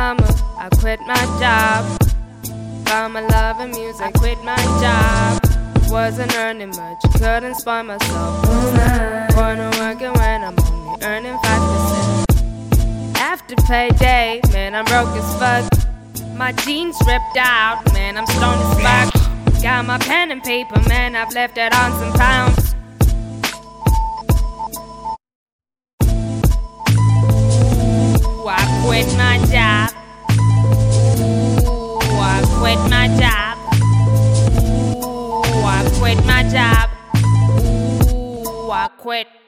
summer, I quit my job. Found my love in music, I quit my job. Wasn't earning much, couldn't spoil myself. Wasn't working when I'm only earning 5%. After payday, man, I'm broke as fuck. My jeans ripped out, man, I'm stoned as fuck. Got my pen and paper, man, I've left it on some pounds. Ooh, I quit my job. Ooh, I quit my job. Ooh, I quit my job. Ooh, I quit.